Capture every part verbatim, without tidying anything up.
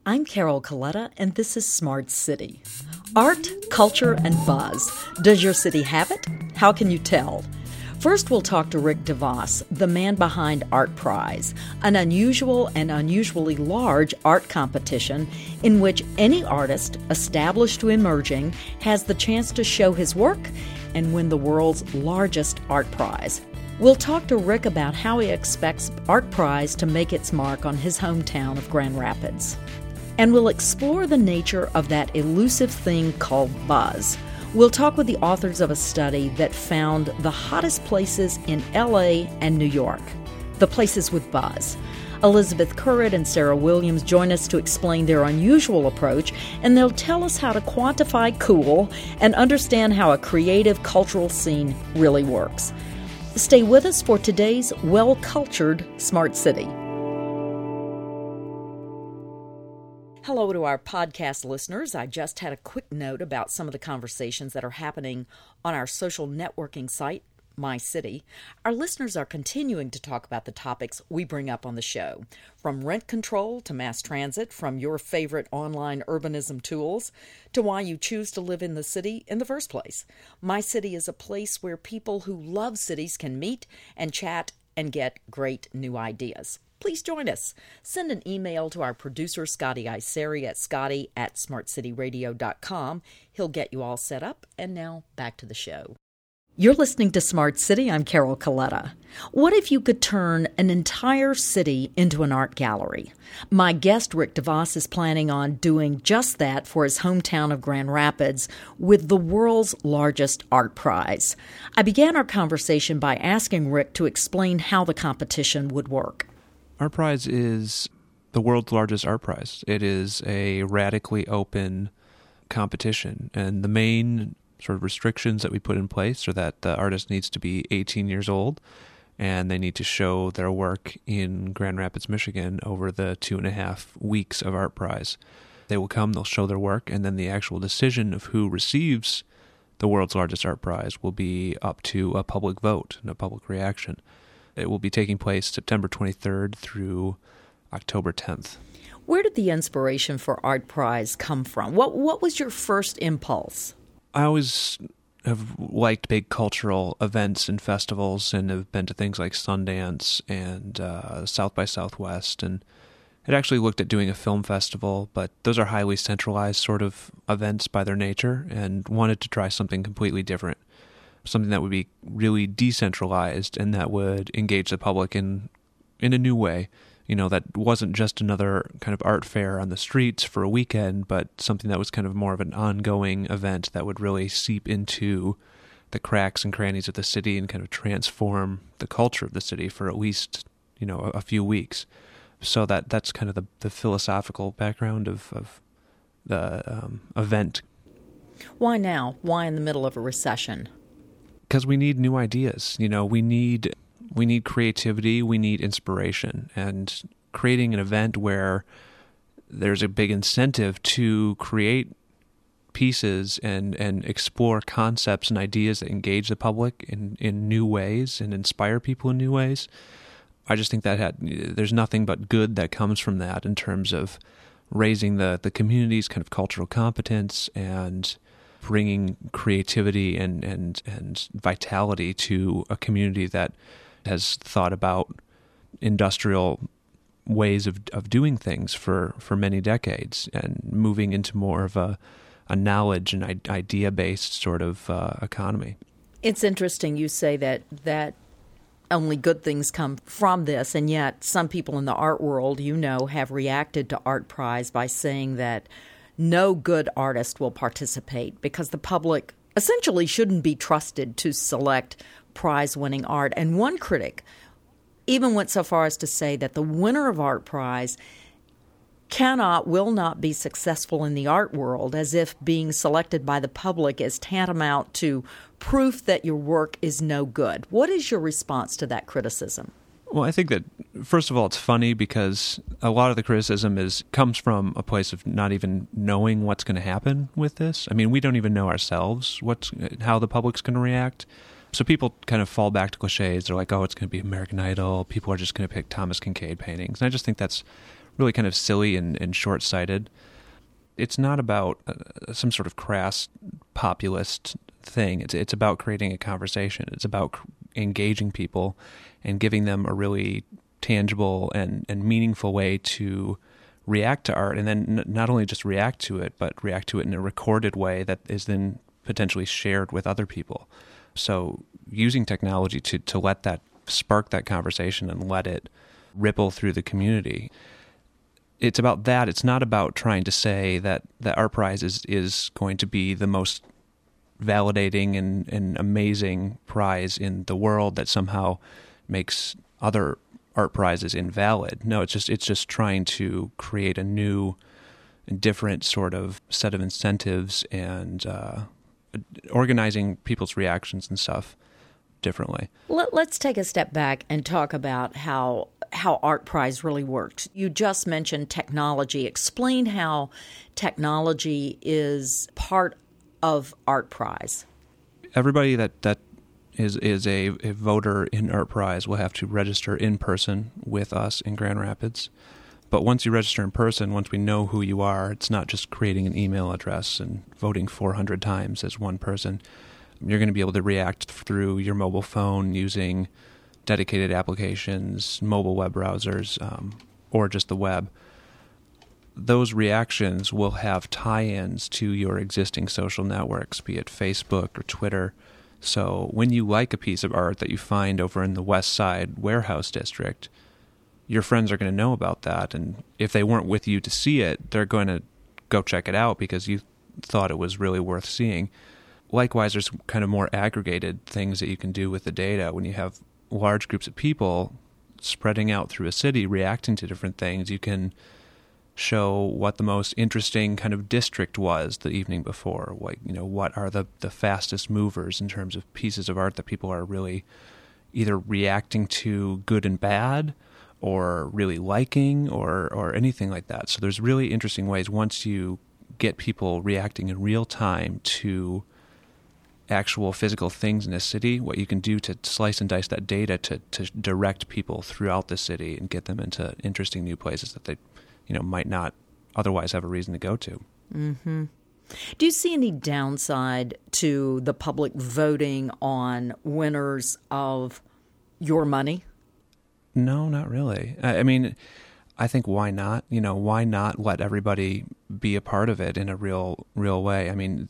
I'm Carol Coletta, and this is Smart City. Art, culture, and buzz. Does your city have it? How can you tell? First, we'll talk to Rick DeVos, the man behind Art Prize, an unusual and unusually large art competition in which any artist, established to emerging, has the chance to show his work and win the world's largest art prize. We'll talk to Rick about how he expects Art Prize to make its mark on his hometown of Grand Rapids. And we'll explore the nature of that elusive thing called buzz. We'll talk with the authors of a study that found the hottest places in L A and New York, the places with buzz. Elizabeth Currid and Sarah Williams join us to explain their unusual approach, and they'll tell us how to quantify cool and understand how a creative cultural scene really works. Stay with us for today's well-cultured Smart City. Hello to our podcast listeners. I just had a quick note about some of the conversations that are happening on our social networking site, My City. Our listeners are continuing to talk about the topics we bring up on the show, from rent control to mass transit, from your favorite online urbanism tools to why you choose to live in the city in the first place. My City is a place where people who love cities can meet and chat and get great new ideas. Please join us. Send an email to our producer, Scotty Iseri, at scotty at smart city radio dot com. He'll get you all set up. And now, back to the show. You're listening to Smart City. I'm Carol Coletta. What if you could turn an entire city into an art gallery? My guest, Rick DeVos, is planning on doing just that for his hometown of Grand Rapids with the world's largest art prize. I began our conversation by asking Rick to explain how the competition would work. Art Prize is the world's largest art prize. It is a radically open competition, and the main sort of restrictions that we put in place are that the artist needs to be eighteen years old, and they need to show their work in Grand Rapids, Michigan over the two and a half weeks of Art Prize. They will come, they'll show their work, and then the actual decision of who receives the world's largest art prize will be up to a public vote and a public reaction. It will be taking place September twenty-third through October tenth. Where did the inspiration for Art Prize come from? What what was your first impulse? I always have liked big cultural events and festivals, and have been to things like Sundance and uh, South by Southwest, and had actually looked at doing a film festival, but those are highly centralized sort of events by their nature, and wanted to try something completely different. Something that would be really decentralized and that would engage the public in in a new way. You know, that wasn't just another kind of art fair on the streets for a weekend, but something that was kind of more of an ongoing event that would really seep into the cracks and crannies of the city and kind of transform the culture of the city for at least, you know, a, a few weeks. So that that's kind of the, the philosophical background of, of the um, event. Why now? Why in the middle of a recession? Because we need new ideas. You know, we need we need creativity, we need inspiration, and creating an event where there's a big incentive to create pieces and, and explore concepts and ideas that engage the public in, in new ways and inspire people in new ways. I just think that had, there's nothing but good that comes from that in terms of raising the, the community's kind of cultural competence and bringing creativity and, and, and vitality to a community that has thought about industrial ways of, of doing things for, for many decades, and moving into more of a, a knowledge and idea-based sort of uh, economy. It's interesting you say that that only good things come from this, and yet some people in the art world, you know, have reacted to Art Prize by saying that no good artist will participate because the public essentially shouldn't be trusted to select prize-winning art. And one critic even went so far as to say that the winner of Art Prize cannot, will not be successful in the art world, as if being selected by the public is tantamount to proof that your work is no good. What is your response to that criticism? Well, I think that, first of all, it's funny because a lot of the criticism is comes from a place of not even knowing what's going to happen with this. I mean, we don't even know ourselves what's how the public's going to react. So people kind of fall back to cliches. They're like, oh, it's going to be American Idol. People are just going to pick Thomas Kinkade paintings. And I just think that's really kind of silly and, and short-sighted. It's not about uh, some sort of crass populist thing. It's it's about creating a conversation. It's about cr- engaging people and giving them a really tangible and, and meaningful way to react to art, and then n- not only just react to it, but react to it in a recorded way that is then potentially shared with other people. So using technology to, to let that spark that conversation and let it ripple through the community. It's about that. It's not about trying to say that the ArtPrize is, is going to be the most validating and, and amazing prize in the world that somehow makes other art prizes invalid. No, it's just it's just trying to create a new, different sort of set of incentives and uh, organizing people's reactions and stuff differently. Let, let's take a step back and talk about how how ArtPrize really works. You just mentioned technology. Explain how technology is part of ArtPrize. Everybody that that is is a, a voter in ArtPrize will have to register in person with us in Grand Rapids. But once you register in person, once we know who you are, it's not just creating an email address and voting four hundred times as one person. You're going to be able to react through your mobile phone using dedicated applications, mobile web browsers, um, or just the web. Those reactions will have tie-ins to your existing social networks, be it Facebook or Twitter. So when you like a piece of art that you find over in the West Side Warehouse District, your friends are going to know about that. And if they weren't with you to see it, they're going to go check it out because you thought it was really worth seeing. Likewise, there's kind of more aggregated things that you can do with the data. When you have large groups of people spreading out through a city, reacting to different things, you can show what the most interesting kind of district was the evening before. Like, you know, what are the, the fastest movers in terms of pieces of art that people are really either reacting to good and bad or really liking or, or anything like that. So there's really interesting ways once you get people reacting in real time to actual physical things in a city, what you can do to slice and dice that data to, to direct people throughout the city and get them into interesting new places that they, you know, might not otherwise have a reason to go to. Mm-hmm. Do you see any downside to the public voting on winners of your money? No, not really. I, I mean, I think why not? You know, why not let everybody be a part of it in a real, real way? I mean,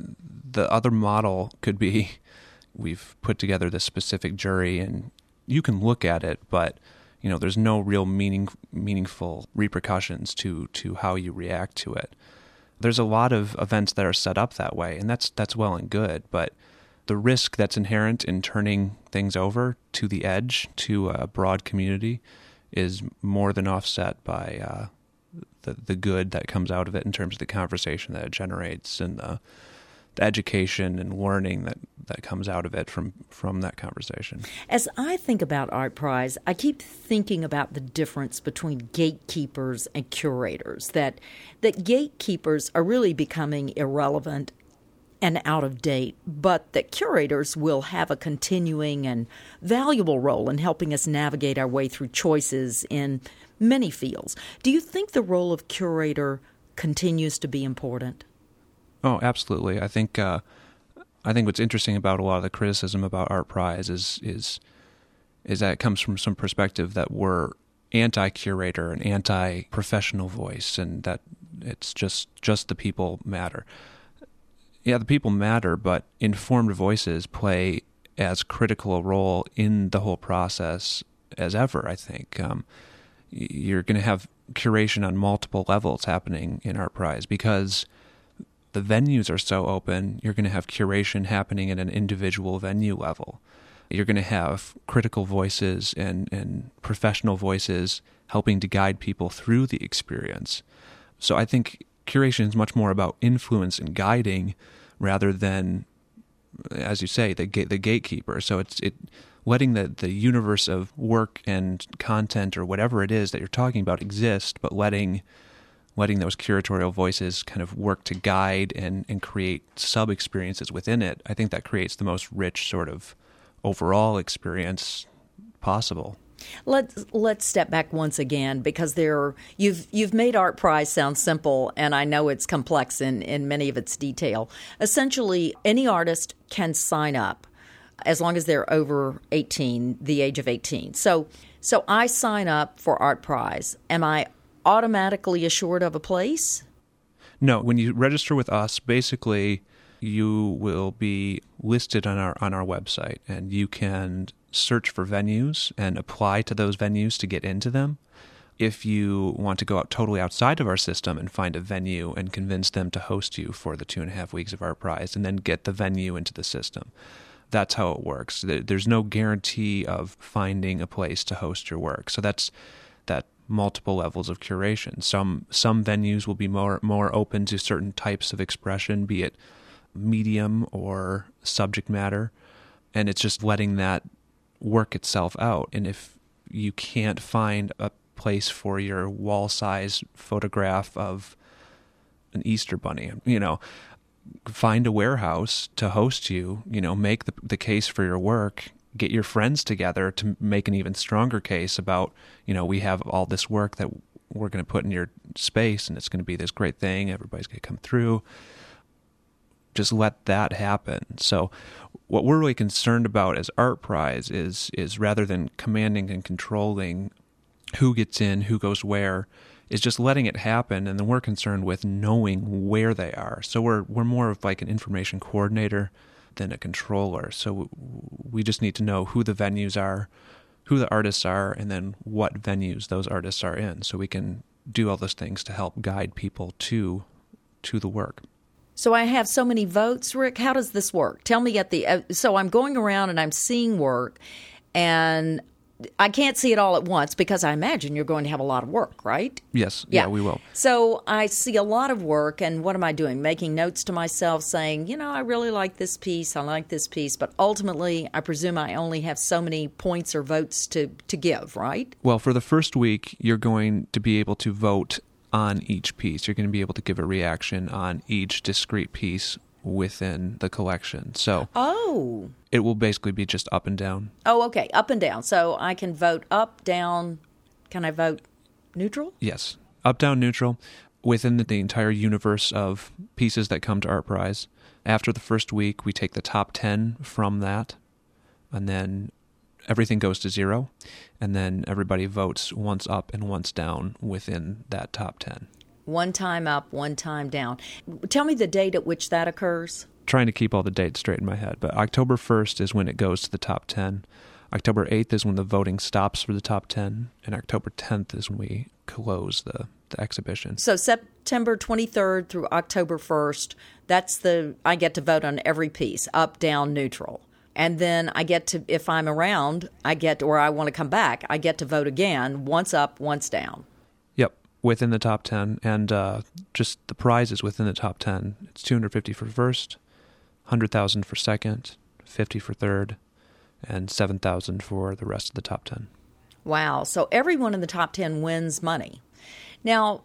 the other model could be we've put together this specific jury and you can look at it, but you know, there's no real meaning, meaningful repercussions to, to how you react to it. There's a lot of events that are set up that way, and that's that's well and good, but the risk that's inherent in turning things over to the edge, to a broad community, is more than offset by uh, the the good that comes out of it in terms of the conversation that it generates and the, the education and learning that, that comes out of it from, from that conversation. As I think about ArtPrize, I keep thinking about the difference between gatekeepers and curators, that that gatekeepers are really becoming irrelevant and out of date, but that curators will have a continuing and valuable role in helping us navigate our way through choices in many fields. Do you think the role of curator continues to be important? Oh, absolutely. I think uh, I think what's interesting about a lot of the criticism about ArtPrize is is is that it comes from some perspective that we're anti-curator and anti-professional voice, and that it's just just the people matter. Yeah, the people matter, but informed voices play as critical a role in the whole process as ever, I think. Um, you're going to have curation on multiple levels happening in ArtPrize because the venues are so open. You're going to have curation happening at an individual venue level. You're going to have critical voices and, and professional voices helping to guide people through the experience. So I think curation is much more about influence and guiding rather than, as you say, the the gatekeeper. So it's it letting the, the universe of work and content or whatever it is that you're talking about exist, but letting letting those curatorial voices kind of work to guide and, and create sub-experiences within it. I think that creates the most rich sort of overall experience possible. Let's let's step back once again, because there you've you've made Art Prize sound simple, and I know it's complex in, in many of its detail. Essentially, any artist can sign up as long as they're over eighteen, the age of eighteen. So so I sign up for Art Prize. Am I automatically assured of a place? No, when you register with us, basically you will be listed on our on our website, and you can search for venues and apply to those venues to get into them. If you want to go out totally outside of our system and find a venue and convince them to host you for the two and a half weeks of Art Prize and then get the venue into the system, that's how it works. There's no guarantee of finding a place to host your work. So that's that multiple levels of curation. Some some venues will be more more open to certain types of expression, be it medium or subject matter, and it's just letting that work itself out. And if you can't find a place for your wall size photograph of an Easter bunny, you know, find a warehouse to host you, you know, make the, the case for your work, get your friends together to make an even stronger case about, you know, we have all this work that we're going to put in your space and it's going to be this great thing. Everybody's going to come through. Just let that happen. So what we're really concerned about as Art Prize is is rather than commanding and controlling who gets in, who goes where, is just letting it happen, and then we're concerned with knowing where they are. So we're we're more of like an information coordinator than a controller. So we just need to know who the venues are, who the artists are, and then what venues those artists are in, so we can do all those things to help guide people to to the work. So I have so many votes, Rick. How does this work? Tell me at the uh, so I'm going around and I'm seeing work, and I can't see it all at once because I imagine you're going to have a lot of work, right? Yes. Yeah, yeah, we will. So I see a lot of work, and what am I doing? Making notes to myself saying, you know, I really like this piece, I like this piece, but ultimately I presume I only have so many points or votes to, to give, right? Well, for the first week, you're going to be able to vote on each piece. You're going to be able to give a reaction on each discrete piece within the collection. So oh, it will basically be just up and down. Oh, okay, up and down. So I can vote up, down. Can I vote neutral? Yes, up, down, neutral, within the, the entire universe of pieces that come to Art Prize. After the first week, we take the top ten from that, and then everything goes to zero, and then everybody votes once up and once down within that top ten. One time up, one time down. Tell me the date at which that occurs. Trying to keep all the dates straight in my head, but October first is when it goes to the top ten. October eighth is when the voting stops for the top ten, and October tenth is when we close the, the exhibition. So September twenty-third through October first, that's the, I get to vote on every piece, up, down, neutral. And then I get to, if I'm around, I get, or I want to come back, I get to vote again, once up, once down. Yep, within the top ten. And uh, just the prizes within the top ten. It's two hundred fifty for first, one hundred thousand for second, fifty for third, and seven thousand for the rest of the top ten. Wow. So everyone in the top ten wins money. Now,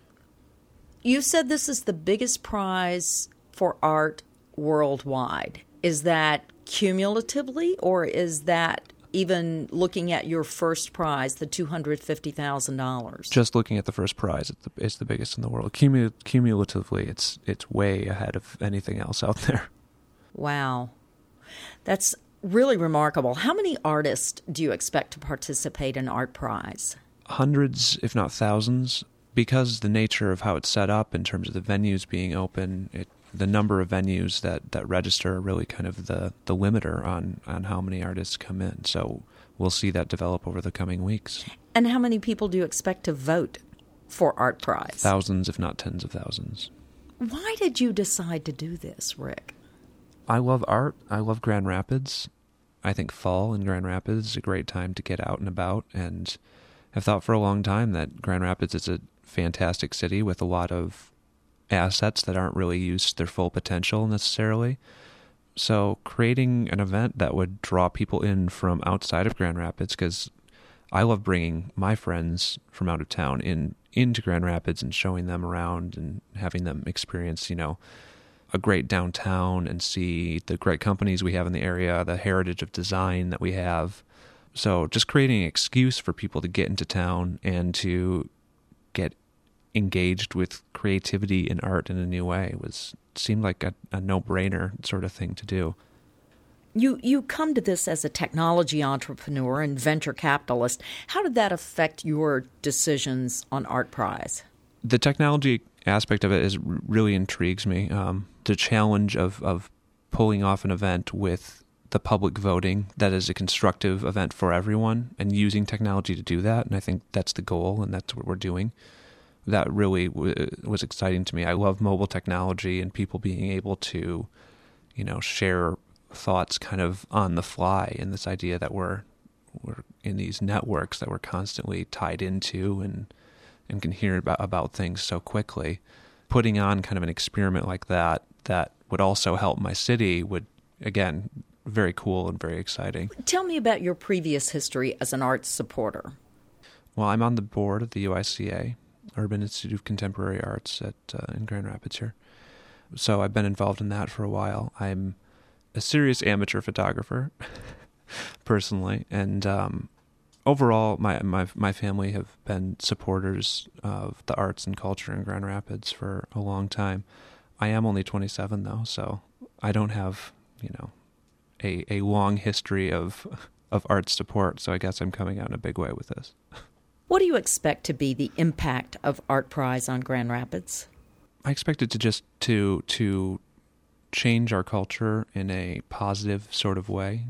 you said this is the biggest prize for art worldwide. Is that cumulatively, or is that even looking at your first prize, the two hundred fifty thousand dollars? Just looking at the first prize, it's the, it's the biggest in the world. Cumul- cumulatively, it's it's way ahead of anything else out there. Wow. That's really remarkable. How many artists do you expect to participate in Art Prize? Hundreds, if not thousands, because the nature of how it's set up in terms of the venues being open, it the number of venues that, that register are really kind of the, the limiter on, on how many artists come in. So we'll see that develop over the coming weeks. And how many people do you expect to vote for Art Prize? Thousands, if not tens of thousands. Why did you decide to do this, Rick? I love art. I love Grand Rapids. I think fall in Grand Rapids is a great time to get out and about, and I've thought for a long time that Grand Rapids is a fantastic city with a lot of assets that aren't really used to their full potential necessarily. So creating an event that would draw people in from outside of Grand Rapids, because I love bringing my friends from out of town in into Grand Rapids and showing them around and having them experience, you know, a great downtown and see the great companies we have in the area, the heritage of design that we have, So just creating an excuse for people to get into town and to get engaged with creativity and art in a new way was seemed like a, a no-brainer sort of thing to do. You you come to this as a technology entrepreneur and venture capitalist. How did that affect your decisions on ArtPrize? The technology aspect of it is really intrigues me. Um, the challenge of, of pulling off an event with the public voting that is a constructive event for everyone and using technology to do that. And I think that's the goal, and that's what we're doing. That really w- was exciting to me. I love mobile technology and people being able to, you know, share thoughts kind of on the fly, and this idea that we're we're in these networks that we're constantly tied into and and can hear about, about things so quickly. Putting on kind of an experiment like that that would also help my city would, again, very cool and very exciting. Tell me about your previous history as an arts supporter. Well, I'm on the board of the U I C A, Urban Institute of Contemporary Arts at uh, in Grand Rapids here. So I've been involved in that for a while. I'm a serious amateur photographer, personally, and um, overall, my, my my family have been supporters of the arts and culture in Grand Rapids for a long time. I am only twenty-seven, though, so I don't have, you know, a a long history of of art support, so I guess I'm coming out in a big way with this. What do you expect to be the impact of ArtPrize on Grand Rapids? I expect it to just to to change our culture in a positive sort of way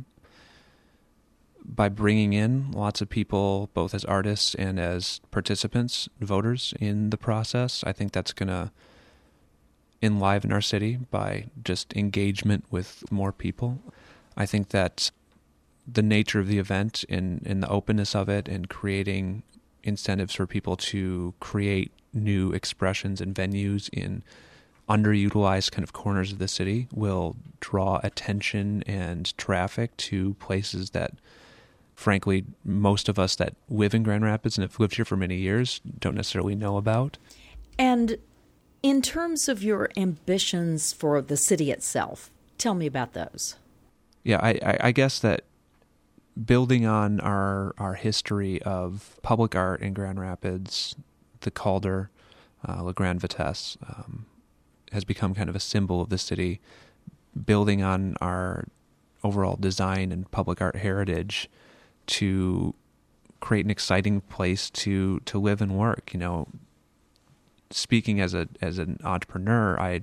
by bringing in lots of people, both as artists and as participants, voters in the process. I think that's going to enliven our city by just engagement with more people. I think that the nature of the event and, and the openness of it and creating incentives for people to create new expressions and venues in underutilized kind of corners of the city will draw attention and traffic to places that, frankly, most of us that live in Grand Rapids and have lived here for many years don't necessarily know about. And in terms of your ambitions for the city itself, tell me about those. Yeah, I, I, I guess that building on our our history of public art in Grand Rapids, the Calder, uh, La Grande Vitesse, um, has become kind of a symbol of the city. Building on our overall design and public art heritage to create an exciting place to, to live and work. You know, speaking as a as an entrepreneur, I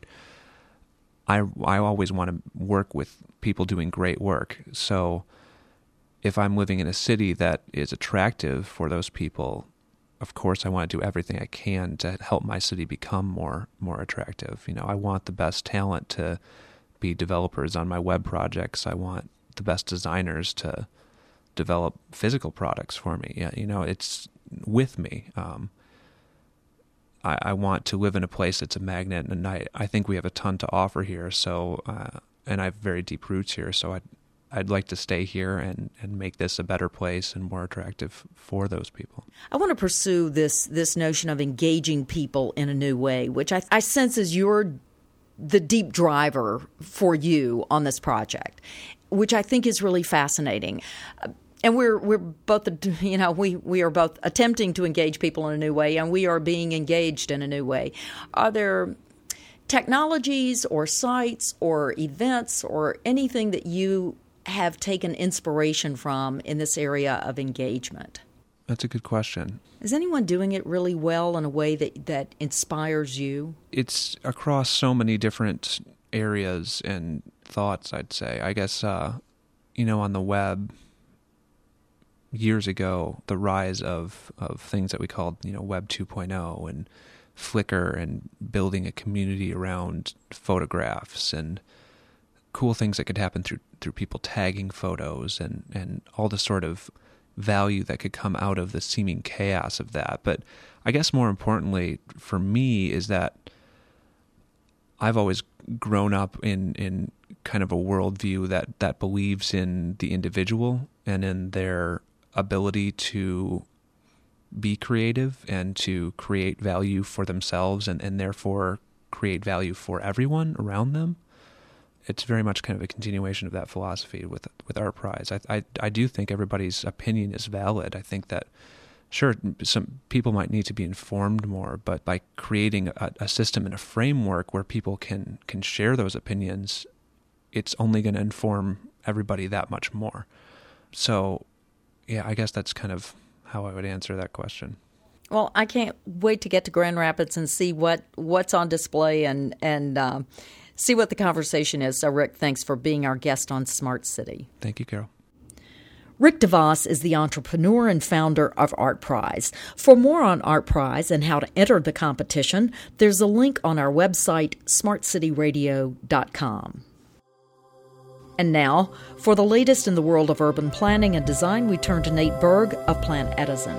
I I always want to work with people doing great work. So if I'm living in a city that is attractive for those people, of course I want to do everything I can to help my city become more more attractive. You know, I want the best talent to be developers on my web projects. I want the best designers to develop physical products for me. Yeah, you know, it's with me. Um, I, I want to live in a place that's a magnet, and I, I think we have a ton to offer here. So, uh, and I have very deep roots here. So I'd, I'd like to stay here and, and make this a better place and more attractive for those people. I want to pursue this this notion of engaging people in a new way, which I, I sense is your the deep driver for you on this project, which I think is really fascinating. And we're we're both, you know, we, we are both attempting to engage people in a new way, and we are being engaged in a new way. Are there technologies or sites or events or anything that you have taken inspiration from in this area of engagement? That's a good question. Is anyone doing it really well in a way that, that inspires you? It's across so many different areas and thoughts, I'd say. I guess, uh, you know, on the web, years ago, the rise of, of things that we called, you know, Web two point oh and Flickr and building a community around photographs and cool things that could happen through through people tagging photos and, and all the sort of value that could come out of the seeming chaos of that. But I guess more importantly for me is that I've always grown up in, in kind of a worldview that, that believes in the individual and in their ability to be creative and to create value for themselves and, and therefore create value for everyone around them. it's very much kind of a continuation of that philosophy with with ArtPrize. I, I I do think everybody's opinion is valid. I think that sure, some people might need to be informed more, but by creating a, a system and a framework where people can can share those opinions, it's only going to inform everybody that much more. So, yeah, I guess that's kind of how I would answer that question. Well, I can't wait to get to Grand Rapids and see what, what's on display and and uh, see what the conversation is. So, Rick, thanks for being our guest on Smart City. Thank you, Carol. Rick DeVos is the entrepreneur and founder of ArtPrize. For more on ArtPrize and how to enter the competition, there's a link on our website, smart city radio dot com. And now, for the latest in the world of urban planning and design, we turn to Nate Berg of Plant Edison.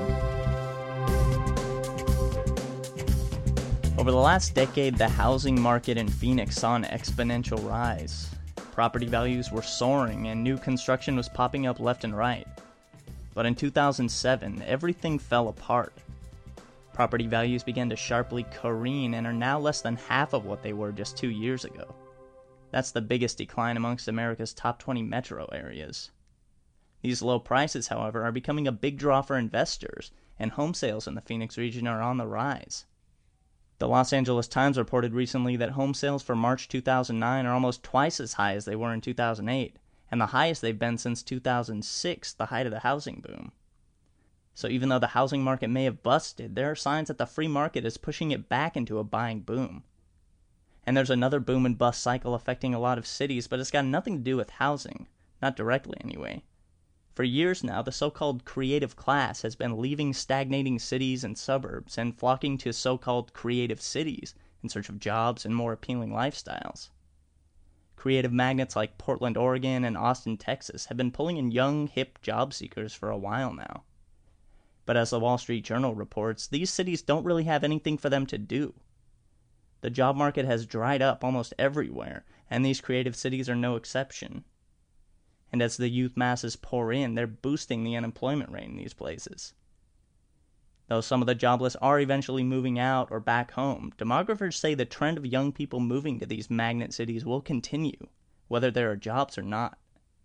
Over the last decade, the housing market in Phoenix saw an exponential rise. Property values were soaring and new construction was popping up left and right. But in two thousand seven, everything fell apart. Property values began to sharply careen and are now less than half of what they were just two years ago. That's the biggest decline amongst America's top twenty metro areas. These low prices, however, are becoming a big draw for investors, and home sales in the Phoenix region are on the rise. The Los Angeles Times reported recently that home sales for March two thousand nine are almost twice as high as they were in two thousand eight, and the highest they've been since two thousand six, the height of the housing boom. So even though the housing market may have busted, there are signs that the free market is pushing it back into a buying boom. And there's another boom and bust cycle affecting a lot of cities, but it's got nothing to do with housing, not directly anyway. For years now, the so-called creative class has been leaving stagnating cities and suburbs and flocking to so-called creative cities in search of jobs and more appealing lifestyles. Creative magnets like Portland, Oregon, and Austin, Texas have been pulling in young, hip job seekers for a while now. But as the Wall Street Journal reports, these cities don't really have anything for them to do. The job market has dried up almost everywhere, and these creative cities are no exception. And as the youth masses pour in, they're boosting the unemployment rate in these places. Though some of the jobless are eventually moving out or back home, demographers say the trend of young people moving to these magnet cities will continue, whether there are jobs or not.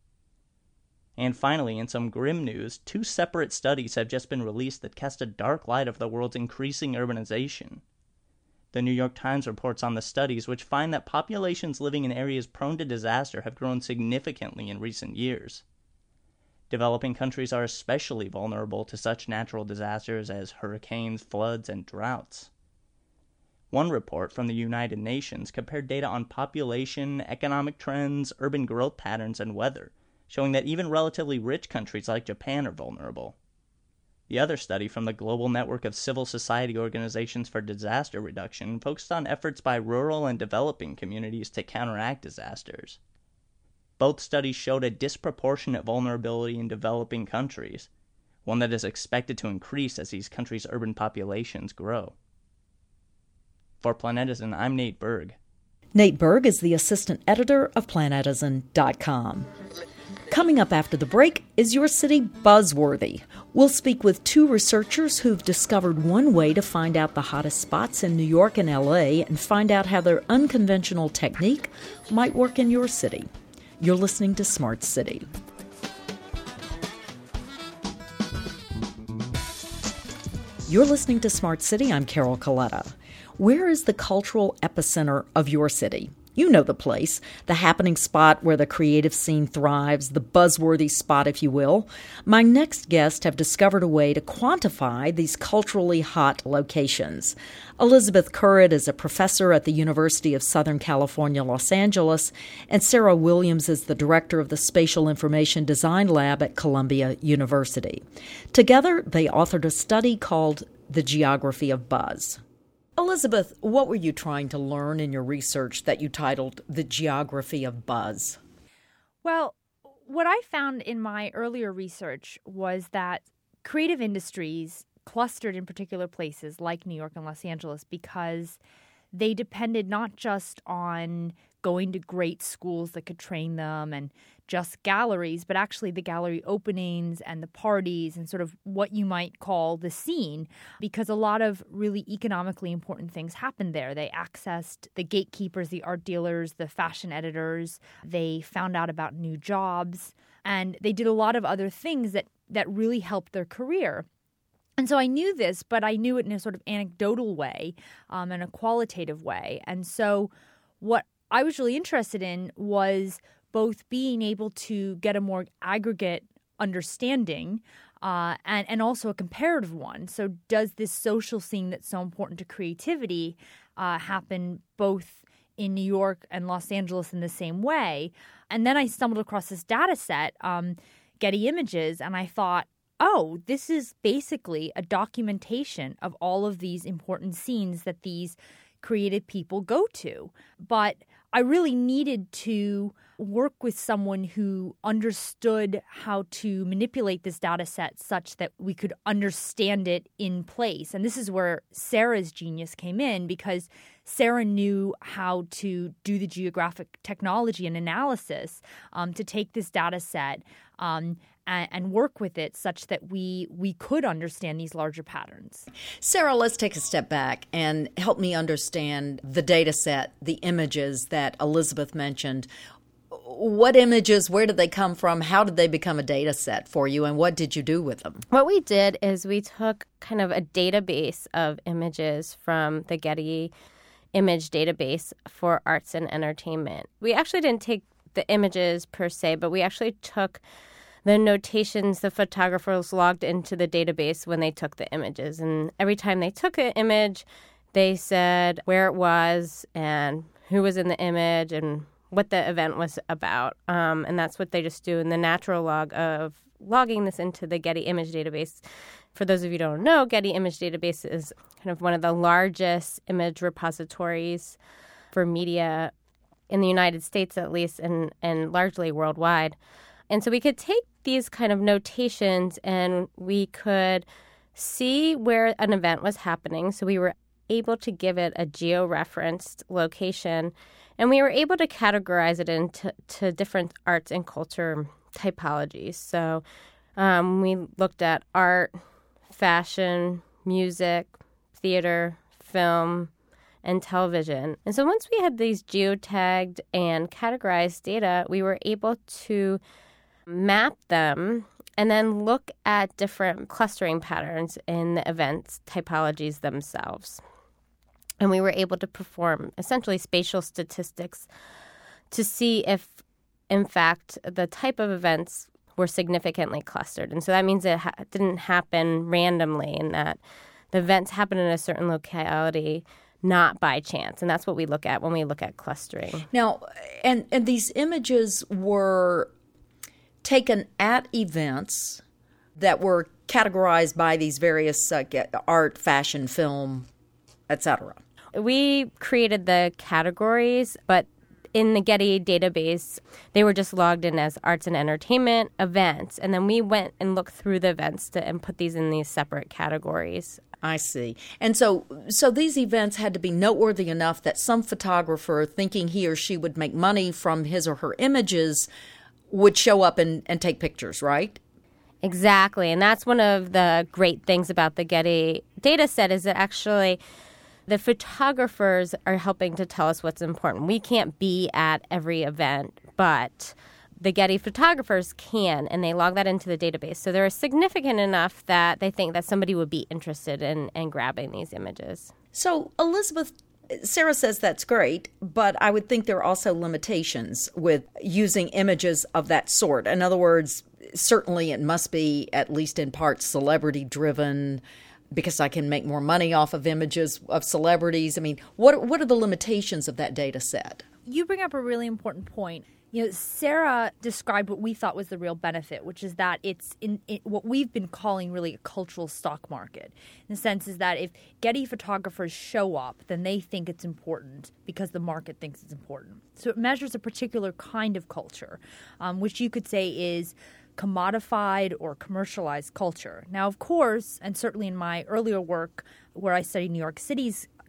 And finally, in some grim news, two separate studies have just been released that cast a dark light of the world's increasing urbanization. The New York Times reports on the studies, which find that populations living in areas prone to disaster have grown significantly in recent years. Developing countries are especially vulnerable to such natural disasters as hurricanes, floods, and droughts. One report from the United Nations compared data on population, economic trends, urban growth patterns, and weather, showing that even relatively rich countries like Japan are vulnerable. The other study from the Global Network of Civil Society Organizations for Disaster Reduction focused on efforts by rural and developing communities to counteract disasters. Both studies showed a disproportionate vulnerability in developing countries, one that is expected to increase as these countries' urban populations grow. For Plant Edison, I'm Nate Berg. Nate Berg is the assistant editor of plant edison dot com. Coming up after the break, is your city buzzworthy? We'll speak with two researchers who've discovered one way to find out the hottest spots in New York and L A and find out how their unconventional technique might work in your city. You're listening to Smart City. You're listening to Smart City. I'm Carol Coletta. Where is the cultural epicenter of your city? You know the place, the happening spot where the creative scene thrives, the buzzworthy spot, if you will. My next guests have discovered a way to quantify these culturally hot locations. Elizabeth Currid is a professor at the University of Southern California, Los Angeles, and Sarah Williams is the director of the Spatial Information Design Lab at Columbia University. Together, they authored a study called The Geography of Buzz. Elizabeth, what were you trying to learn in your research that you titled The Geography of Buzz? Well, what I found in my earlier research was that creative industries clustered in particular places like New York and Los Angeles because they depended not just on going to great schools that could train them and just galleries, but actually the gallery openings and the parties and sort of what you might call the scene, because a lot of really economically important things happened there. They accessed the gatekeepers, the art dealers, the fashion editors. They found out about new jobs, and they did a lot of other things that, that really helped their career. And so I knew this, but I knew it in a sort of anecdotal way, um, and a qualitative way. And so what I was really interested in was both being able to get a more aggregate understanding uh, and, and also a comparative one. So does this social scene that's so important to creativity uh, happen both in New York and Los Angeles in the same way? And then I stumbled across this data set, um, Getty Images, and I thought, oh, this is basically a documentation of all of these important scenes that these creative people go to. But I really needed to work with someone who understood how to manipulate this data set such that we could understand it in place. And this is where Sarah's genius came in, because Sarah knew how to do the geographic technology and analysis um, to take this data set um, and, and work with it such that we we could understand these larger patterns. Sarah, let's take a step back and help me understand the data set, the images that Elizabeth mentioned. What images, where did they come from? How did they become a data set for you, and what did you do with them? What we did is we took kind of a database of images from the Getty Image database for arts and entertainment. We actually didn't take the images per se, but we actually took the notations the photographers logged into the database when they took the images. And every time they took an image, they said where it was and who was in the image and what the event was about. Um, and that's what they just do in the natural log of logging this into the Getty Image database. For those of you who don't know, Getty Image database is kind of one of the largest image repositories for media in the United States, at least, and, and largely worldwide. And so we could take these kind of notations and we could see where an event was happening. So we were able to give it a geo-referenced location, and we were able to categorize it into to different arts and culture typologies. So um, we looked at art, fashion, music, theater, film, and television. And so once we had these geotagged and categorized data, we were able to map them and then look at different clustering patterns in the events typologies themselves. And we were able to perform essentially spatial statistics to see if, in fact, the type of events were significantly clustered. And so that means it ha- didn't happen randomly, and that the events happen in a certain locality, not by chance. And that's what we look at when we look at clustering. Now, and, and these images were taken at events that were categorized by these various uh, art, fashion, film, et cetera. We created the categories, but in the Getty database, they were just logged in as arts and entertainment events. And then we went and looked through the events to, and put these in these separate categories. I see. And so so these events had to be noteworthy enough that some photographer, thinking he or she would make money from his or her images, would show up and, and take pictures, right? Exactly. And that's one of the great things about the Getty data set is that actually the photographers are helping to tell us what's important. We can't be at every event, but the Getty photographers can, and they log that into the database. So they're significant enough that they think that somebody would be interested in, in grabbing these images. So, Elizabeth, Sarah says that's great, but I would think there are also limitations with using images of that sort. In other words, certainly it must be, at least in part, celebrity-driven, because I can make more money off of images of celebrities. I mean, what what are the limitations of that data set? You bring up a really important point. You know, Sarah described what we thought was the real benefit, which is that it's in, in what we've been calling really a cultural stock market. In the sense is that if Getty photographers show up, then they think it's important because the market thinks it's important. So it measures a particular kind of culture, um, which you could say is commodified or commercialized culture. Now, of course, and certainly in my earlier work where I studied New York City's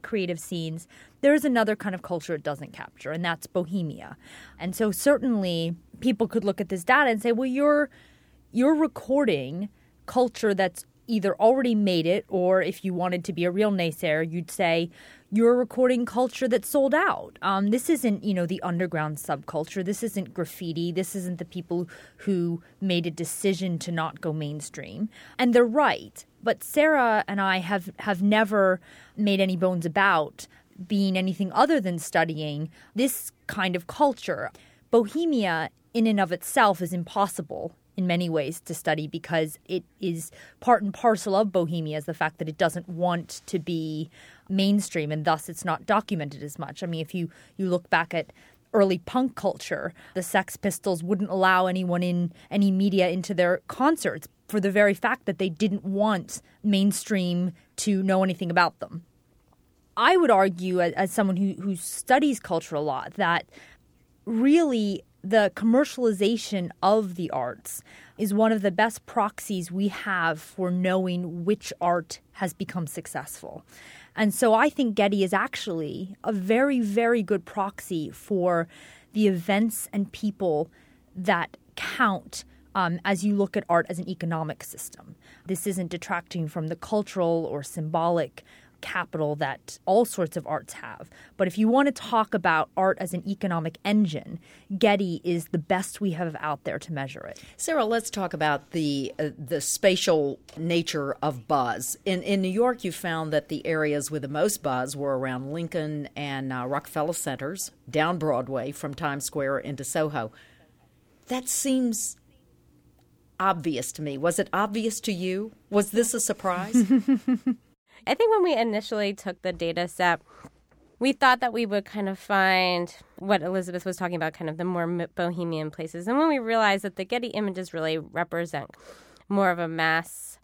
creative scenes, there is another kind of culture it doesn't capture, and that's Bohemia. And so certainly people could look at this data and say, well, you're you're recording culture that's either already made it, or if you wanted to be a real naysayer, you'd say you're recording culture that's sold out. Um, this isn't, you know, the underground subculture. This isn't graffiti. This isn't the people who made a decision to not go mainstream. And they're right. But Sarah and I have, have never made any bones about being anything other than studying this kind of culture. Bohemia in and of itself is impossible in many ways to study because it is part and parcel of Bohemia is the fact that it doesn't want to be mainstream, and thus it's not documented as much. I mean, if you, you look back at early punk culture, the Sex Pistols wouldn't allow anyone in any media into their concerts for the very fact that they didn't want mainstream to know anything about them. I would argue, as, as someone who, who studies culture a lot, that really the commercialization of the arts is one of the best proxies we have for knowing which art has become successful. And so I think Getty is actually a very, very good proxy for the events and people that count um, as you look at art as an economic system. This isn't detracting from the cultural or symbolic capital that all sorts of arts have. But if you want to talk about art as an economic engine, Getty is the best we have out there to measure it. Sarah, let's talk about the uh, the spatial nature of buzz. In in New York, you found that the areas with the most buzz were around Lincoln and uh, Rockefeller centers, down Broadway from Times Square into Soho. That seems obvious to me. Was it obvious to you? Was this a surprise? I think when we initially took the data set, we thought that we would kind of find what Elizabeth was talking about, kind of the more bohemian places. And when we realized that the Getty images really represent more of a mass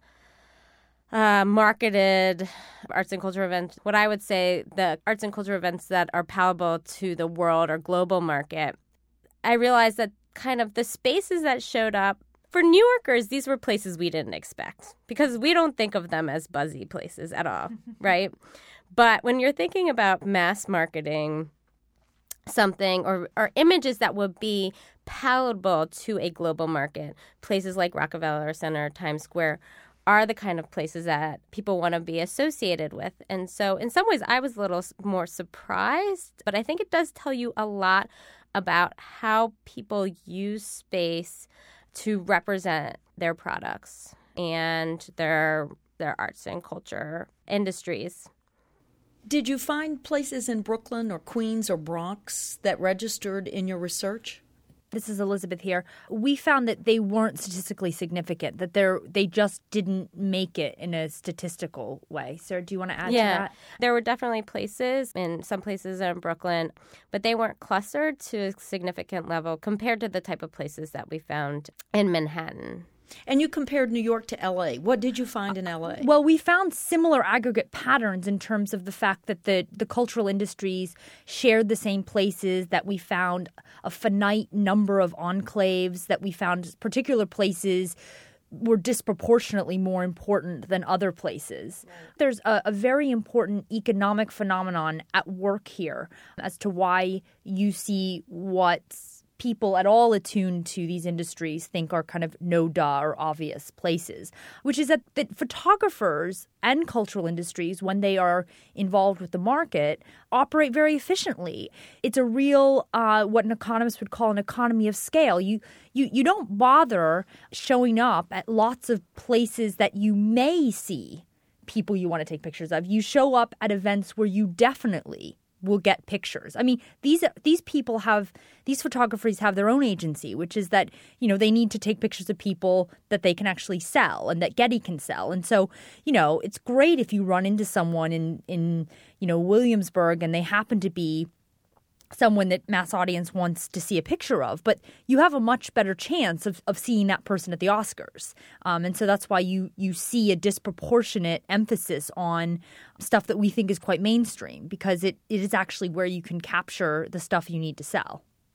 uh, marketed arts and culture event, what I would say the arts and culture events that are palatable to the world or global market, I realized that kind of the spaces that showed up, for New Yorkers, these were places we didn't expect because we don't think of them as buzzy places at all, right? But when you're thinking about mass marketing something or, or images that would be palatable to a global market, places like Rockefeller Center, Times Square, are the kind of places that people want to be associated with. And so in some ways, I was a little more surprised, but I think it does tell you a lot about how people use space to represent their products and their their arts and culture industries. Did you find places in Brooklyn or Queens or Bronx that registered in your research? This is Elizabeth here. We found that they weren't statistically significant, that they're they just didn't make it in a statistical way. Sarah, do you want to add yeah, to that? There were definitely places, in some places in Brooklyn, but they weren't clustered to a significant level compared to the type of places that we found in Manhattan. And you compared New York to L A. What did you find in L A? Well, we found similar aggregate patterns in terms of the fact that the, the cultural industries shared the same places, that we found a finite number of enclaves, that we found particular places were disproportionately more important than other places. Right. There's a, a very important economic phenomenon at work here as to why you see what's people at all attuned to these industries think are kind of no-duh or obvious places, which is that, that photographers and cultural industries, when they are involved with the market, operate very efficiently. It's a real, uh, what an economist would call an economy of scale. You, you, you don't bother showing up at lots of places that you may see people you want to take pictures of. You show up at events where you definitely will get pictures. I mean, these these people have, these photographers have their own agency, which is that, you know, they need to take pictures of people that they can actually sell and that Getty can sell. And so, you know, it's great if you run into someone in, in you know, Williamsburg and they happen to be someone that mass audience wants to see a picture of, but you have a much better chance of, of seeing that person at the Oscars. Um, and so that's why you you see a disproportionate emphasis on stuff that we think is quite mainstream, because it, it is actually where you can capture the stuff you need to sell.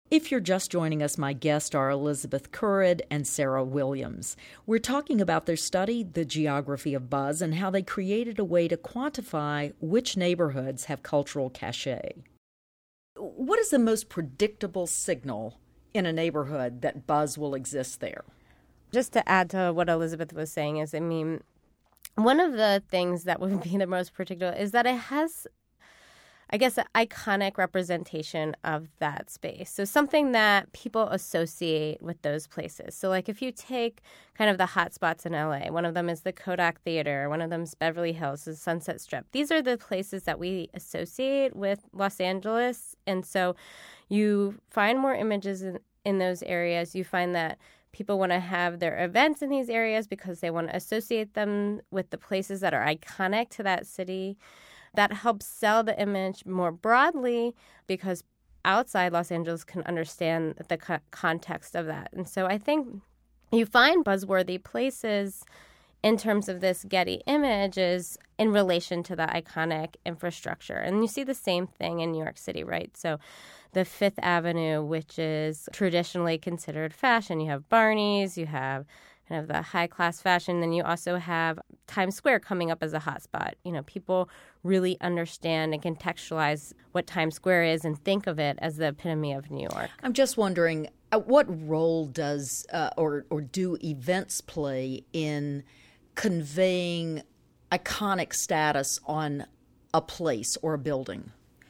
If you're just joining us, my guests are Elizabeth Currid and Sarah Williams. We're talking about their study, The Geography of Buzz, and how they created a way to quantify which neighborhoods have cultural cachet. What is the most predictable signal in a neighborhood that buzz will exist there? Just to add to what Elizabeth was saying is, I mean, one of the things that would be the most predictable is that it has, I guess, an iconic representation of that space. So something that people associate with those places. So like if you take kind of the hot spots in L A, one of them is the Kodak Theater, one of them is Beverly Hills, the Sunset Strip. These are the places that we associate with Los Angeles. And so you find more images in, in those areas. You find that people want to have their events in these areas because they want to associate them with the places that are iconic to that city. That helps sell the image more broadly because outside Los Angeles can understand the co- context of that. And so I think you find buzzworthy places in terms of this Getty image is in relation to the iconic infrastructure. And you see the same thing in New York City, right? So the Fifth Avenue, which is traditionally considered fashion. You have Barney's, you have kind of the high-class fashion. Then you also have Times Square coming up as a hotspot. You know, people really understand and contextualize what Times Square is and think of it as the epitome of New York. I'm just wondering, uh, what role does uh, or or do events play in conveying iconic status on a place or a building?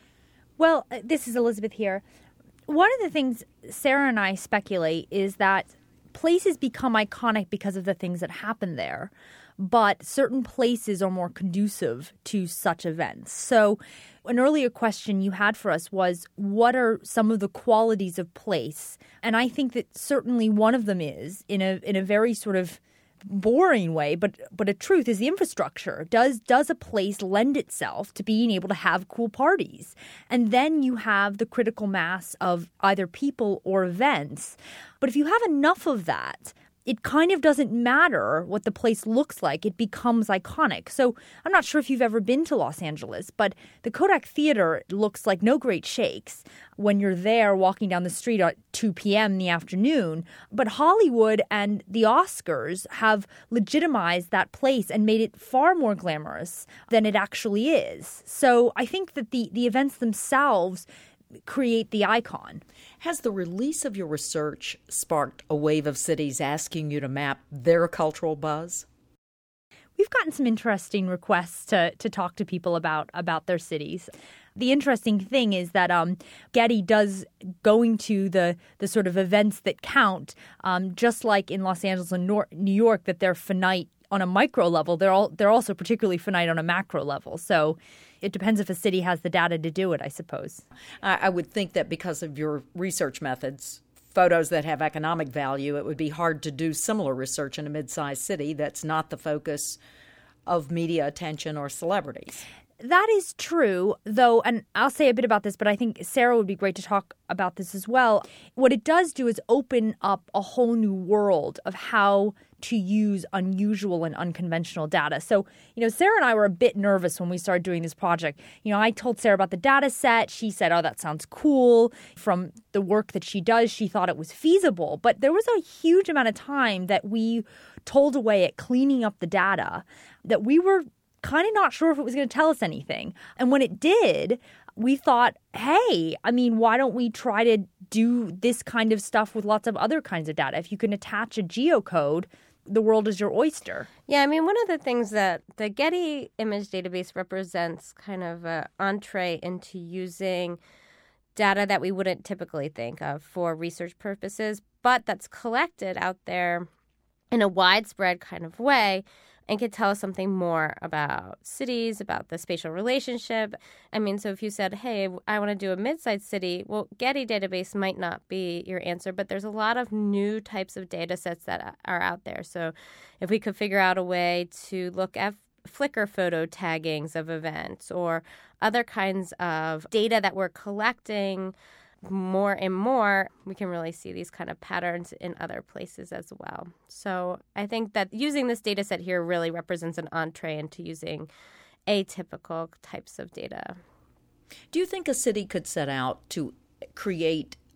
Well, this is Elizabeth here. One of the things Sarah and I speculate is that places become iconic because of the things that happen there, but certain places are more conducive to such events. So an earlier question you had for us was, what are some of the qualities of place? And I think that certainly one of them is, in a in a very sort of boring way, but but a truth, is the infrastructure. Does does a place lend itself to being able to have cool parties? And then you have the critical mass of either people or events. But if you have enough of that, it kind of doesn't matter what the place looks like. It becomes iconic. So I'm not sure if you've ever been to Los Angeles, but the Kodak Theater looks like no great shakes when you're there walking down the street at two p.m. in the afternoon. But Hollywood and the Oscars have legitimized that place and made it far more glamorous than it actually is. So I think that the, the events themselves create the icon. Has the release of your research sparked a wave of cities asking you to map their cultural buzz? We've gotten some interesting requests to to talk to people about about their cities. The interesting thing is that um, Getty does going to the the sort of events that count, um, just like in Los Angeles and Nor- New York, that they're finite on a micro level. They're all they're also particularly finite on a macro level. So it depends if a city has the data to do it, I suppose. I, I would think that because of your research methods, photos that have economic value, it would be hard to do similar research in a mid-sized city that's not the focus of media attention or celebrities. That is true, though, and I'll say a bit about this, but I think Sarah would be great to talk about this as well. What it does do is open up a whole new world of how to use unusual and unconventional data. So, you know, Sarah and I were a bit nervous when we started doing this project. You know, I told Sarah about the data set. She said, oh, that sounds cool. From the work that she does, she thought it was feasible. But there was a huge amount of time that we told away at cleaning up the data that we were kind of not sure if it was going to tell us anything. And when it did, we thought, hey, I mean, why don't we try to do this kind of stuff with lots of other kinds of data? If you can attach a geocode, the world is your oyster. Yeah, I mean, one of the things that the Getty image database represents kind of an entree into using data that we wouldn't typically think of for research purposes, but that's collected out there in a widespread kind of way and can tell us something more about cities, about the spatial relationship. I mean, so if you said, hey, I want to do a mid-sized city, well, Getty database might not be your answer, but there's a lot of new types of data sets that are out there. So if we could figure out a way to look at Flickr photo taggings of events or other kinds of data that we're collecting more and more, we can really see these kind of patterns in other places as well. So I think that using this data set here really represents an entree into using atypical types of data. Do you think a city could set out to create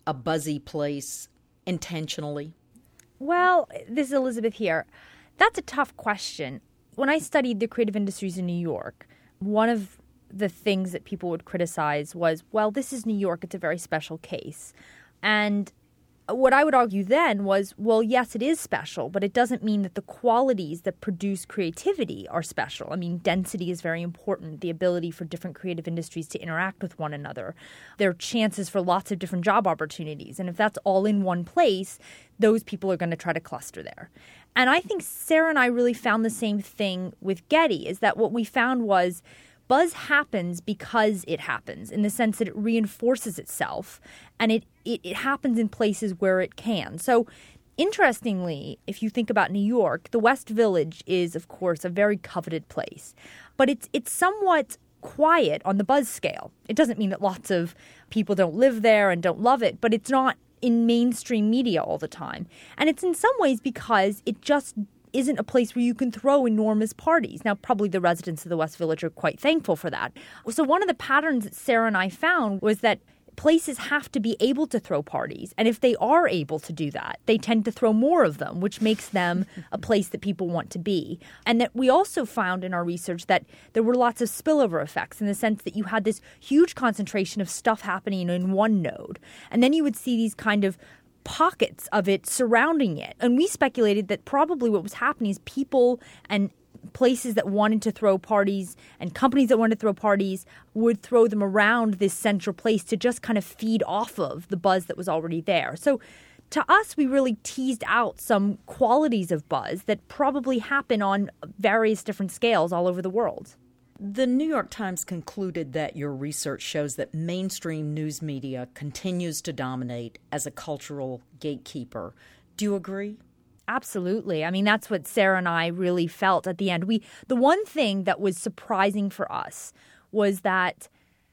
a buzzy place intentionally? Well, this is Elizabeth here. That's a tough question. When I studied the creative industries in New York, one of the things that people would criticize was, well, this is New York. It's a very special case. And what I would argue then was, well, yes, it is special, but it doesn't mean that the qualities that produce creativity are special. I mean, density is very important, the ability for different creative industries to interact with one another. There are chances for lots of different job opportunities. And if that's all in one place, those people are going to try to cluster there. And I think Sarah and I really found the same thing with Getty, is that what we found was buzz happens because it happens, in the sense that it reinforces itself, and it, it, it happens in places where it can. So interestingly, if you think about New York, the West Village is, of course, a very coveted place. But it's it's somewhat quiet on the buzz scale. It doesn't mean that lots of people don't live there and don't love it, but it's not in mainstream media all the time. And it's in some ways because it just isn't a place where you can throw enormous parties. Now, probably the residents of the West Village are quite thankful for that. So one of the patterns that Sarah and I found was that places have to be able to throw parties. And if they are able to do that, they tend to throw more of them, which makes them a place that people want to be. And that we also found in our research that there were lots of spillover effects, in the sense that you had this huge concentration of stuff happening in one node. And then you would see these kind of pockets of it surrounding it. And we speculated that probably what was happening is people and places that wanted to throw parties and companies that wanted to throw parties would throw them around this central place to just kind of feed off of the buzz that was already there. So to us, we really teased out some qualities of buzz that probably happen on various different scales all over the world. The New York Times concluded that your research shows that mainstream news media continues to dominate as a cultural gatekeeper. Do you agree? Absolutely. I mean, that's what Sarah and I really felt at the end. We the one thing that was surprising for us was that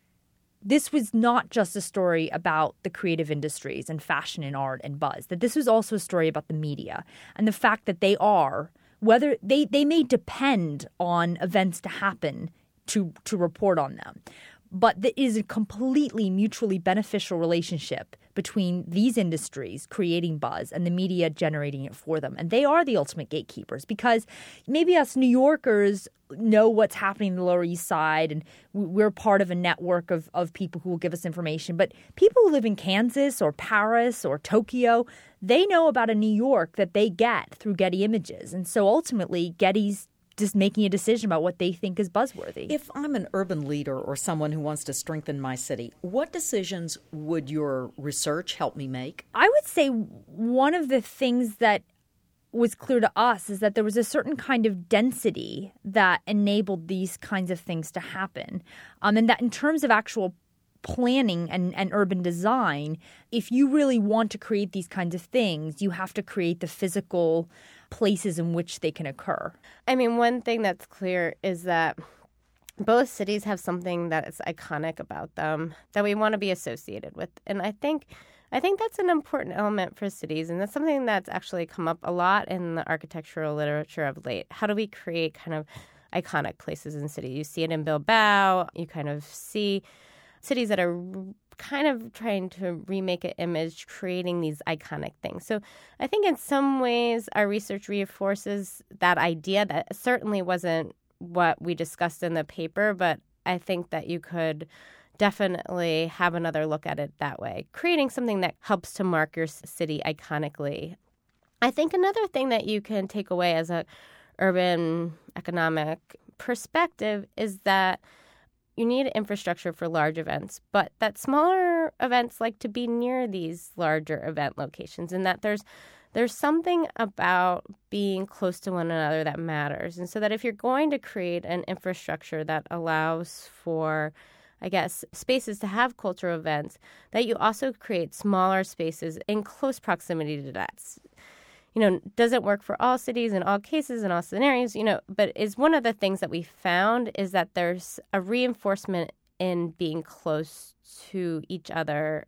this was not just a story about the creative industries and fashion and art and buzz, that this was also a story about the media and the fact that they are, whether they, they may depend on events to happen to to report on them. But there is a completely mutually beneficial relationship between these industries creating buzz and the media generating it for them. And they are the ultimate gatekeepers, because maybe us New Yorkers know what's happening in the Lower East Side and we're part of a network of, of people who will give us information. But people who live in Kansas or Paris or Tokyo, they know about a New York that they get through Getty Images. And so ultimately, Getty's just making a decision about what they think is buzzworthy. If I'm an urban leader or someone who wants to strengthen my city, what decisions would your research help me make? I would say one of the things that was clear to us is that there was a certain kind of density that enabled these kinds of things to happen. Um, and that in terms of actual planning and, and urban design, if you really want to create these kinds of things, you have to create the physical places in which they can occur. I mean, one thing that's clear is that both cities have something that is iconic about them that we want to be associated with. And I think I think that's an important element for cities, and that's something that's actually come up a lot in the architectural literature of late. How do we create kind of iconic places in cities? You see it in Bilbao. You kind of see cities that are kind of trying to remake an image, creating these iconic things. So I think in some ways our research reinforces that idea. That certainly wasn't what we discussed in the paper, but I think that you could definitely have another look at it that way, creating something that helps to mark your city iconically. I think another thing that you can take away as a urban economic perspective is that you need infrastructure for large events, but that smaller events like to be near these larger event locations, and that there's there's something about being close to one another that matters. And so that if you're going to create an infrastructure that allows for, I guess, spaces to have cultural events, that you also create smaller spaces in close proximity to that. You know, doesn't work for all cities in all cases in all scenarios, you know, but is one of the things that we found is that there's a reinforcement in being close to each other,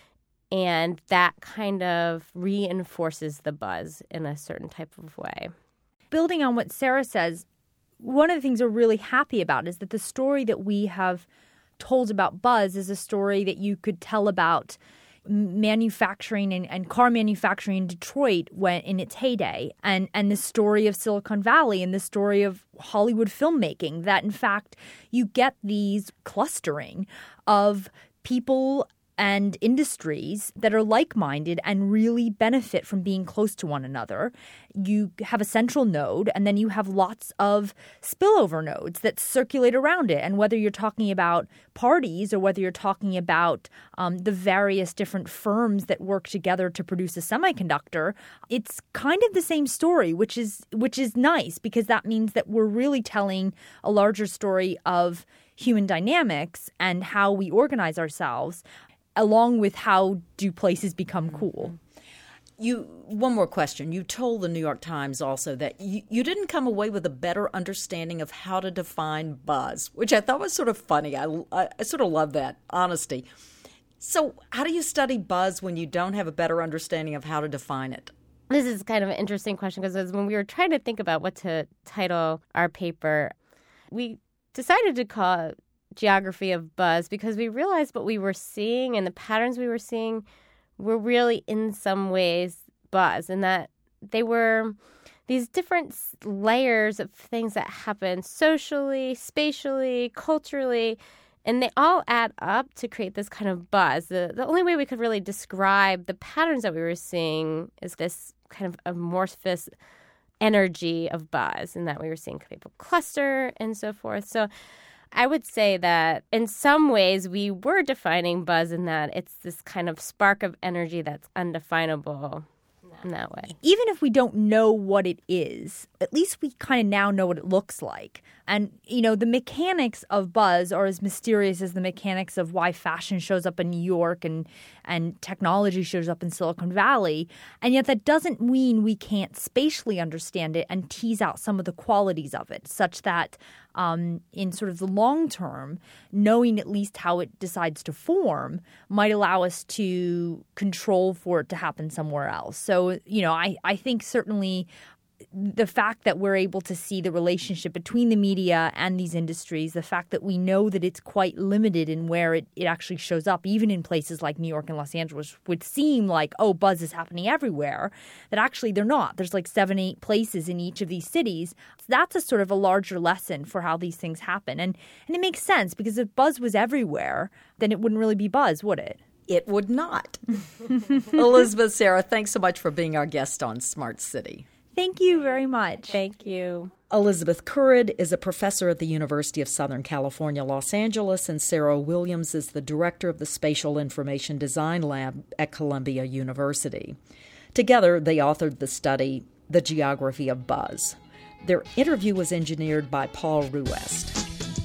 and that kind of reinforces the buzz in a certain type of way. Building on what Sarah says, one of the things we're really happy about is that the story that we have told about buzz is a story that you could tell about, manufacturing and, and car manufacturing in Detroit when in its heyday, and, and the story of Silicon Valley and the story of Hollywood filmmaking, that in fact you get these clustering of people and industries that are like-minded and really benefit from being close to one another. You have a central node, and then you have lots of spillover nodes that circulate around it. And whether you're talking about parties or whether you're talking about um, the various different firms that work together to produce a semiconductor, it's kind of the same story, which is which is nice because that means that we're really telling a larger story of human dynamics and how we organize ourselves, along with how do places become cool. You one more question. You told the New York Times also that you, you didn't come away with a better understanding of how to define buzz, which I thought was sort of funny. I, I, I sort of love that honesty. So how do you study buzz when you don't have a better understanding of how to define it? This is kind of an interesting question because when we were trying to think about what to title our paper, we decided to call it Geography of Buzz because we realized what we were seeing and the patterns we were seeing were really in some ways buzz, and that they were these different layers of things that happen socially, spatially, culturally, and they all add up to create this kind of buzz. The, the only way we could really describe the patterns that we were seeing is this kind of amorphous energy of buzz, and that we were seeing people cluster and so forth. So I would say that in some ways we were defining buzz in that it's this kind of spark of energy that's undefinable in that way. Even if we don't know what it is, at least we kind of now know what it looks like. And, you know, the mechanics of buzz are as mysterious as the mechanics of why fashion shows up in New York and, and technology shows up in Silicon Valley. And yet that doesn't mean we can't spatially understand it and tease out some of the qualities of it, such that um, in sort of the long term, knowing at least how it decides to form might allow us to control for it to happen somewhere else. So, you know, I, I think certainly the fact that we're able to see the relationship between the media and these industries, the fact that we know that it's quite limited in where it, it actually shows up, even in places like New York and Los Angeles, would seem like, oh, buzz is happening everywhere, that actually they're not. There's like seven, eight places in each of these cities. That's a sort of a larger lesson for how these things happen. And, and it makes sense because if buzz was everywhere, then it wouldn't really be buzz, would it? It would not. Elizabeth Serra, thanks so much for being our guest on Smart City. Thank you very much. Thank you. Elizabeth Currid is a professor at the University of Southern California, Los Angeles, and Sarah Williams is the director of the Spatial Information Design Lab at Columbia University. Together, they authored the study, The Geography of Buzz. Their interview was engineered by Paul Ruest.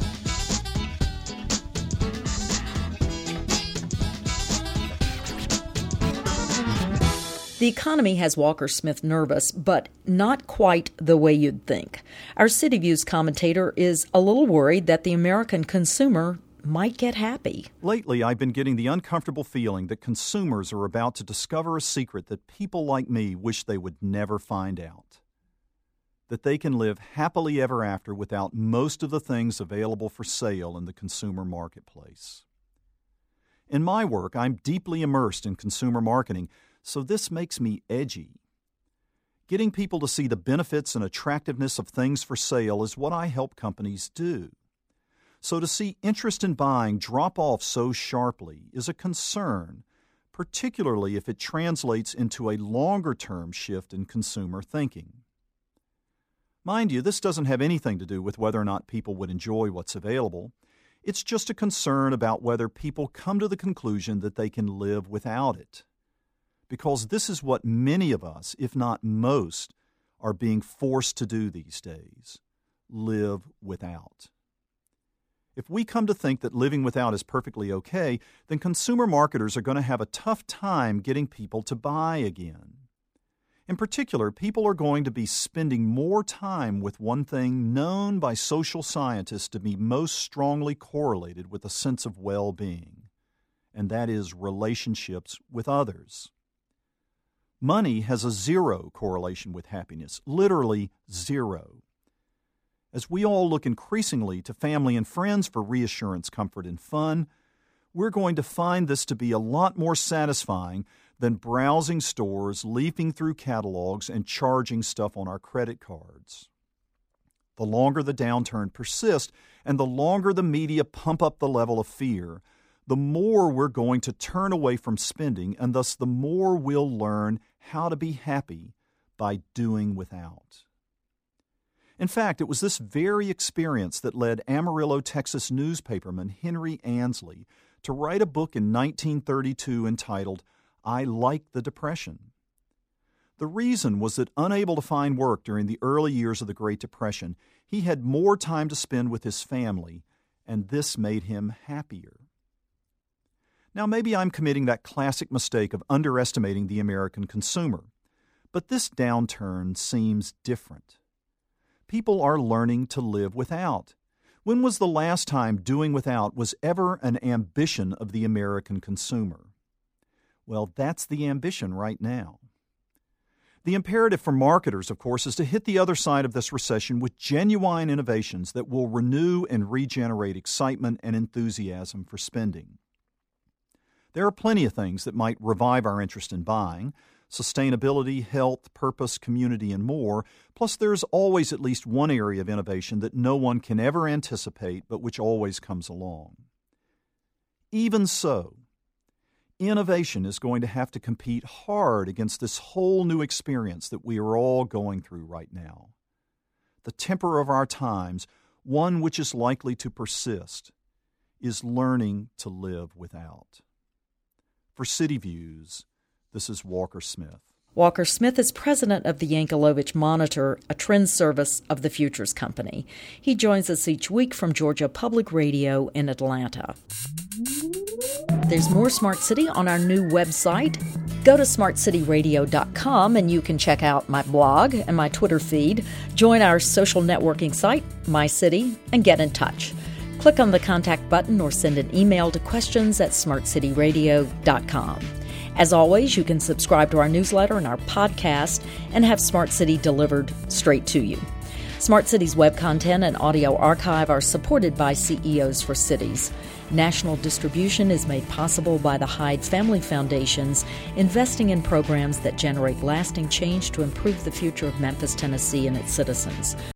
The economy has Walker Smith nervous, but not quite the way you'd think. Our City Views commentator is a little worried that the American consumer might get happy. Lately, I've been getting the uncomfortable feeling that consumers are about to discover a secret that people like me wish they would never find out. That they can live happily ever after without most of the things available for sale in the consumer marketplace. In my work, I'm deeply immersed in consumer marketing, so this makes me edgy. Getting people to see the benefits and attractiveness of things for sale is what I help companies do. So to see interest in buying drop off so sharply is a concern, particularly if it translates into a longer-term shift in consumer thinking. Mind you, this doesn't have anything to do with whether or not people would enjoy what's available. It's just a concern about whether people come to the conclusion that they can live without it. Because this is what many of us, if not most, are being forced to do these days, live without. If we come to think that living without is perfectly okay, then consumer marketers are going to have a tough time getting people to buy again. In particular, people are going to be spending more time with one thing known by social scientists to be most strongly correlated with a sense of well-being, and that is relationships with others. Money has a zero correlation with happiness, literally zero. As we all look increasingly to family and friends for reassurance, comfort, and fun, we're going to find this to be a lot more satisfying than browsing stores, leafing through catalogs, and charging stuff on our credit cards. The longer the downturn persists and the longer the media pump up the level of fear, the more we're going to turn away from spending, and thus the more we'll learn how to be happy by doing without. In fact, it was this very experience that led Amarillo, Texas newspaperman Henry Ansley to write a book in nineteen thirty-two entitled I Like the Depression. The reason was that, unable to find work during the early years of the Great Depression, he had more time to spend with his family, and this made him happier. Now, maybe I'm committing that classic mistake of underestimating the American consumer, but this downturn seems different. People are learning to live without. When was the last time doing without was ever an ambition of the American consumer? Well, that's the ambition right now. The imperative for marketers, of course, is to hit the other side of this recession with genuine innovations that will renew and regenerate excitement and enthusiasm for spending. There are plenty of things that might revive our interest in buying: sustainability, health, purpose, community, and more. Plus, there's always at least one area of innovation that no one can ever anticipate, but which always comes along. Even so, innovation is going to have to compete hard against this whole new experience that we are all going through right now. The temper of our times, one which is likely to persist, is learning to live without. For City Views, this is Walker Smith. Walker Smith is president of the Yankelovich Monitor, a trend service of the Futures Company. He joins us each week from Georgia Public Radio in Atlanta. There's more Smart City on our new website. Go to smart city radio dot com and you can check out my blog and my Twitter feed, join our social networking site, My City, and get in touch. Click on the contact button or send an email to questions at smart city radio dot com. As always, you can subscribe to our newsletter and our podcast and have Smart City delivered straight to you. Smart City's web content and audio archive are supported by C E Os for Cities. National distribution is made possible by the Hyde Family Foundations, investing in programs that generate lasting change to improve the future of Memphis, Tennessee, and its citizens.